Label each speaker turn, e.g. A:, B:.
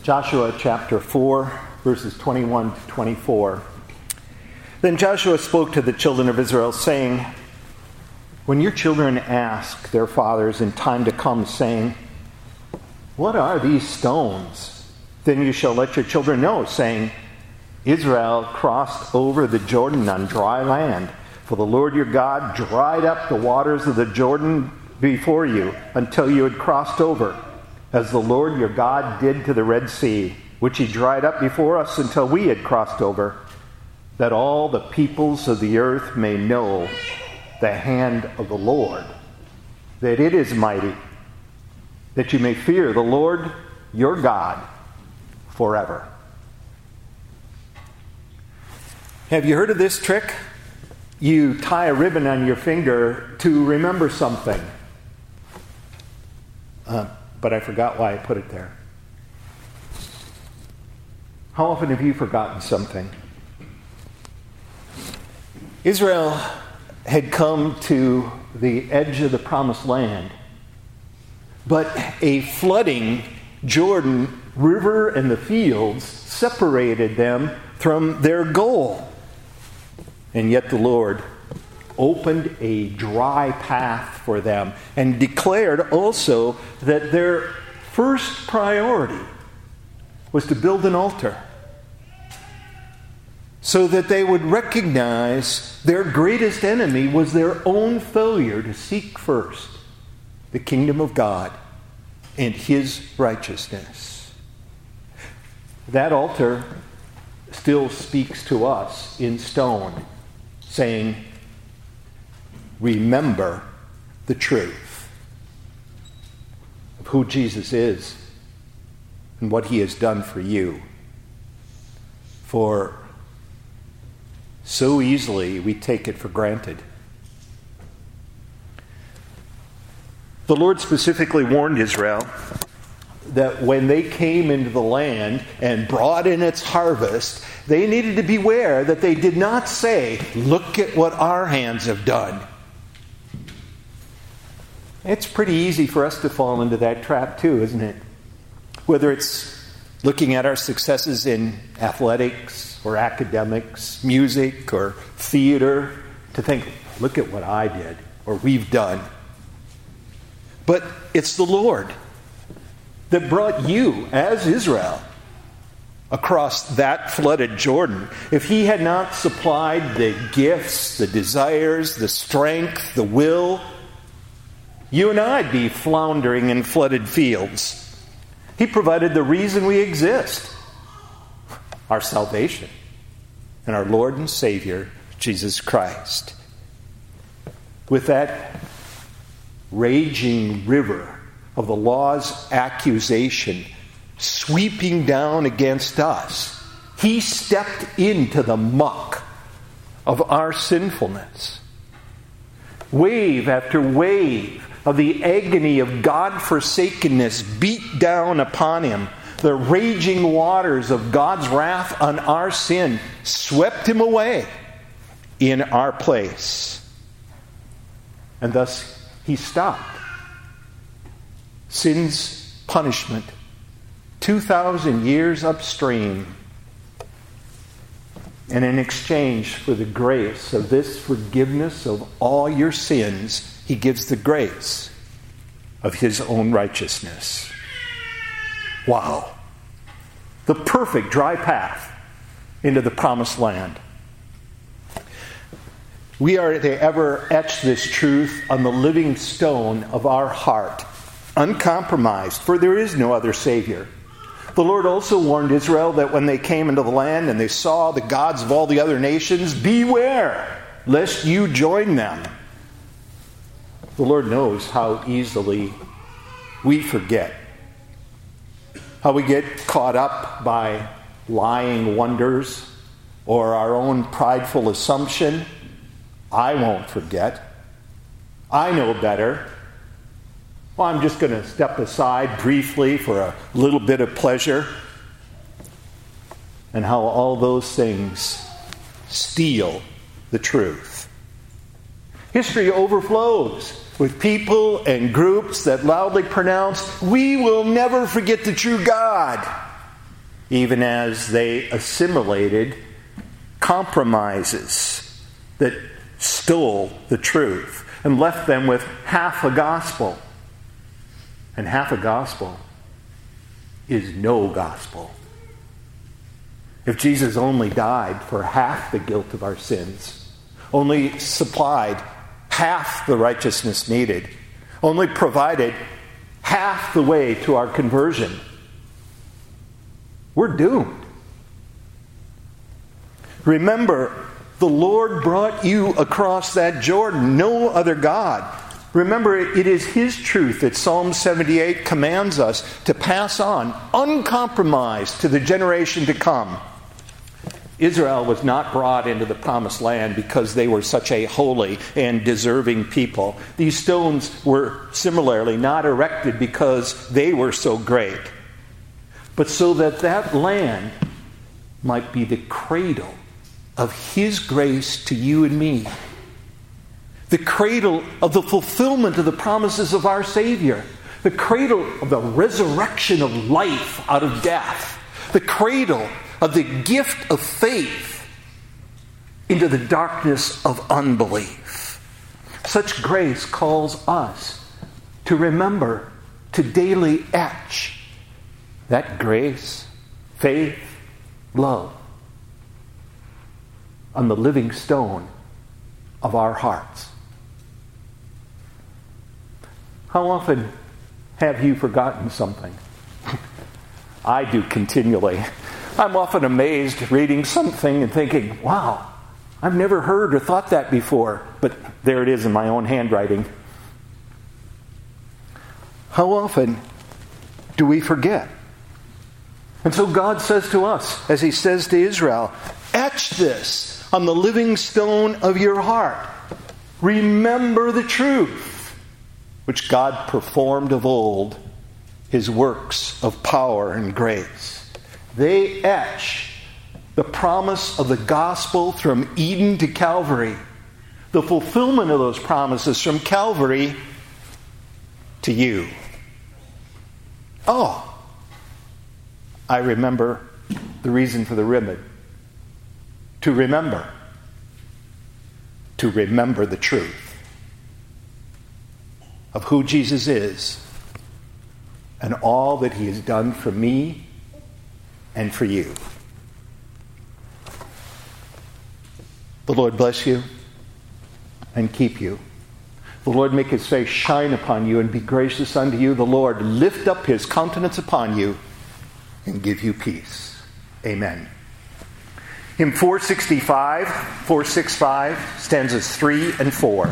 A: Joshua chapter 4, verses 21 to 24. Then Joshua spoke to the children of Israel, saying, "When your children ask their fathers in time to come, saying, 'What are these stones?' then you shall let your children know, saying, 'Israel crossed over the Jordan on dry land. For the Lord your God dried up the waters of the Jordan before you until you had crossed over, as the Lord your God did to the Red Sea, which he dried up before us until we had crossed over, that all the peoples of the earth may know the hand of the Lord, that it is mighty, that you may fear the Lord your God forever.'" Have you heard of this trick? You tie a ribbon on your finger to remember something. But I forgot why I put it there. How often have you forgotten something? Israel had come to the edge of the promised land, but a flooding Jordan River and the fields separated them from their goal. And yet the Lord opened a dry path for them and declared also that their first priority was to build an altar so that they would recognize their greatest enemy was their own failure to seek first the kingdom of God and his righteousness. That altar still speaks to us in stone, saying, "Remember the truth of who Jesus is and what he has done for you." For so easily we take it for granted. The Lord specifically warned Israel that when they came into the land and brought in its harvest, they needed to beware that they did not say, "Look at what our hands have done." It's pretty easy for us to fall into that trap too, isn't it? Whether it's looking at our successes in athletics or academics, music or theater, to think, "Look at what I did or we've done." But it's the Lord that brought you, as Israel, across that flooded Jordan. If he had not supplied the gifts, the desires, the strength, the will, you and I'd be floundering in flooded fields. He provided the reason we exist, our salvation, and our Lord and Savior, Jesus Christ. With that raging river of the law's accusation sweeping down against us, he stepped into the muck of our sinfulness. Wave after wave of the agony of God-forsakenness beat down upon him. The raging waters of God's wrath on our sin swept him away in our place. And thus he stopped sin's punishment 2,000 years upstream. And in exchange for the grace of this forgiveness of all your sins, he gives the grace of his own righteousness. Wow. The perfect dry path into the promised land. We are to ever etch this truth on the living stone of our heart, uncompromised, for there is no other Savior. The Lord also warned Israel that when they came into the land and they saw the gods of all the other nations, beware lest you join them. The Lord knows how easily we forget, how we get caught up by lying wonders or our own prideful assumption. I won't forget. I know better. Well, I'm just going to step aside briefly for a little bit of pleasure. And how all those things steal the truth. History overflows with people and groups that loudly pronounce, "We will never forget the true God." even as they assimilated compromises that stole the truth and left them with half a gospel. And half a gospel is no gospel. If Jesus only died for half the guilt of our sins, only supplied half the righteousness needed, only provided half the way to our conversion, we're doomed. Remember, the Lord brought you across that Jordan, no other God. Remember, it is His truth that Psalm 78 commands us to pass on, uncompromised, to the generation to come. Israel was not brought into the promised land because they were such a holy and deserving people. These stones were similarly not erected because they were so great, but so that that land might be the cradle of His grace to you and me. The cradle of the fulfillment of the promises of our Savior. The cradle of the resurrection of life out of death. The cradle of the gift of faith into the darkness of unbelief. Such grace calls us to remember, to daily etch that grace, faith, love on the living stone of our hearts. How often have you forgotten something? I do continually. I'm often amazed reading something and thinking, wow, I've never heard or thought that before. But there it is in my own handwriting. How often do we forget? And so God says to us, as He says to Israel, etch this on the living stone of your heart. Remember the truth which God performed of old, His works of power and grace. They etch the promise of the gospel from Eden to Calvary, the fulfillment of those promises from Calvary to you. Oh, I remember the reason for the ribbon. To remember the truth of who Jesus is and all that He has done for me and for you. The Lord bless you and keep you. The Lord make His face shine upon you and be gracious unto you. The Lord lift up His countenance upon you and give you peace. Amen. Hymn 465, stanzas 3 and 4.